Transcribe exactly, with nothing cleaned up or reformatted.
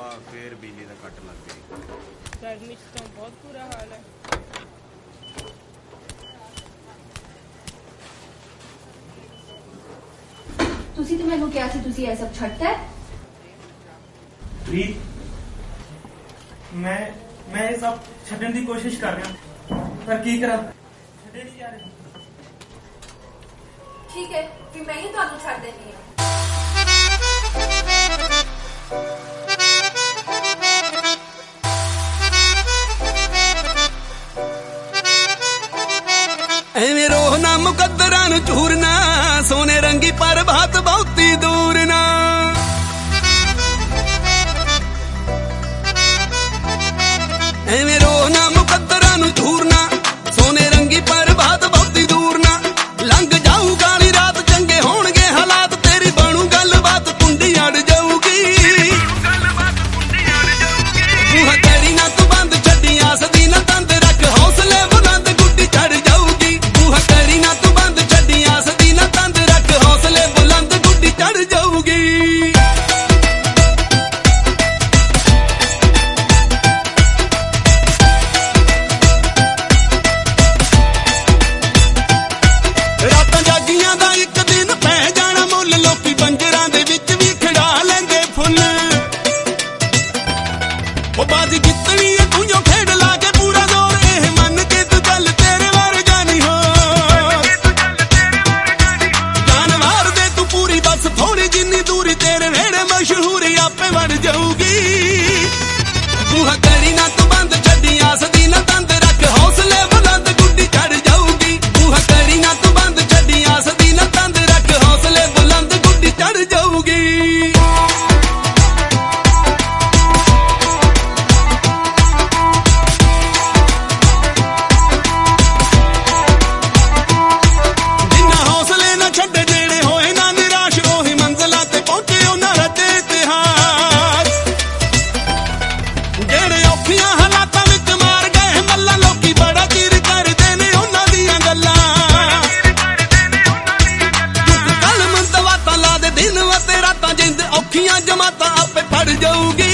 हवा फिर बिजली का कट लग गई। गर्मी तो बहुत बुरा हाल है। ਤੁਸੀਂ ਤੇ ਮੈਨੂੰ ਕਿਹਾ ਸੀ ਤੁਸੀਂ ਇਹ ਸਭ ਛੱਡਤਾ ਹੈ। ਪ੍ਰੀਤ, ਮੈਂ ਮੈਂ ਇਹ ਸਭ ਛੱਡਣ ਦੀ ਕੋਸ਼ਿਸ਼ ਕਰ ਰਿਹਾ ਪਰ ਕੀ ਕਰਾਂ, ਛੱਡੇ ਨਹੀਂ ਜਾ ਰਹੇ। ਠੀਕ ਹੈ ਕਿ ਮੈਂ ਹੀ ਤੁਹਾਨੂੰ ਛੱਡ ਦੇਣੀ ਹੈ। ਐਵੇਂ ਰੋਹ ਨਾ ਮੁਕੱਦਰਾਂ ਨੂੰ ਚੂਰਨਾ, ਸੋਨੇ ਰੰਗੀ ਪਰ ਬਾਤ ਬਹੁਤੀ ਦੂਰ ਨਾ। ਐਵੇਂ ਰੋਹ ਨਾ ਮੁਕੱਦਰਾਂ ਨੂੰ ਚੂਰਨਾ, ਸੋਨੇ ਰੰਗੀ ਪਰ ਬਾਤ ਬਹੁਤੀ ਦੂਰ ਨਾ। ਲੰਘ ਜਾਊ ਕਾਲੀ ਰਾਤ, ਚੰਗੇ ਹੋਣਗੇ ਹਾਲਾਤ, ਤੇਰੀ ਬਣੂ ਗੱਲਬਾਤ ਕੁੰਡੀ ਅੜ ਜਾਊਗੀ। ਬੂਹਾ ਤੇਰੀ ਨਾ ਤੂੰ ਬੰਦ ਛੱਡੀ ਆਸ ਦੀ ਨਾ ਤੰਦ ਰੱਖ, ਹੌਸਲੇ ਬੁਲੰਦ ਗੁੱਡੀ ਚੜ ਜਾਊਗੀ। ਬੂਹਾ ਤੇਰੀ ਨਾ ਤੂੰ ਬੰਦ ਛੱਡੀ ਆਸ ਦੀ ਨਾ ਤੰਦ ਰੱਖ, ਹੌਸਲੇ ਬੁਲੰਦ ਗੁੱਡੀ ਚੜ ਜਾਊਗੀ। ਰਾਤਾਂ ਜਾਗੀਆਂ ਦਾ ਇੱਕ ਦਿਨ ਪੈ ਜਾਣਾ ਮੁੱਲ, ਲੋਕੀ ਬੰਜਰਾਂ ਦੇ ਵਿੱਚ ਵੀ ਖਿਡਾ ਲੈਂਦੇ ਫੁੱਲ। ਉਹ ਬਾਜੀ ਜਿੱਤਣੀ ਏ ਤੂੰ ਜੋ ਖੇਡ ਲਾ ਕੇ ਪੂਰਾ ਜ਼ੋਰ, ਇਹ ਮੰਨ ਕੇ ਤੂੰ ਚੱਲ ਤੇਰੇ ਵਰਗਾ ਨਹੀਂ ਹੋ। ਜਾਨਵਾਰ ਦੇ ਤੂੰ ਪੂਰੀ ਬਸ ਥੋੜੀ ਜਿੰਨੀ ਦੂਰੀ, ਤੇਰੇ ਵੇੜੇ ਮਸ਼ਹੂਰੀ ਆਪੇ ਬਣ ਜਾਊਗੀ। ਬੂਹਾ ਕਰੀ ਨਾ ਤੂੰ ਬੰਦ ਛੱਡੀ ਆਸ ਦੀ ਨਾ ਤੰਦ ਰੱਖ, ਹੌਸਲੇ ਬੁਲੰਦ ਗੁੱਡੀ ਚੜ ਜਾਊਗੀ। ਬੂਹਾ ਕਰੀ ਨਾ ਤੂੰ ਬੰਦ ਛੱਡੀ ਆਸ ਦੀ ਨਾ ਤੰਦ ਰੱਖ, ਹੌਸਲੇ ਬੁਲੰਦ ਗੁੱਡੀ ਚੜ ਜਾਊਗੀ। ਜਿੰਨਾ ਹੌਸਲੇ ਨਾ ਛੱਡੇ, ਜਿਹੜੇ ਹੋਏ ਨਾ ਨਿਰਾਸ਼, ਉਹੀ ਮੰਜ਼ਿਲਾਂ ਤੇ ਪਹੁੰਚੇ ਉਹਨਾਂ ਰੱਦੇ ਇਤਿਹਾਸ। ਜਿਹੜੇ ਔਖੀਆਂ ਹਾਲਾਤਾਂ ਵਿੱਚ ਮਾਰ ਗਏ ਮੱਲਾਂ, ਲੋਕੀ ਬੜਾ ਚਿਰ ਕਰਦੇ ਨੇ ਉਹਨਾਂ ਦੀਆਂ ਗੱਲਾਂ। ਕਲਮ ਦਵਾਤਾਂ ਲਾ ਦੇ ਦਿਨ ਵਾ ਤੇ ਰਾਤਾਂ, ਜਿੰਦ ਔਖੀਆਂ ਜਮਾਤਾਂ ਆਪੇ ਫੜ ਜਾਊਗੀ।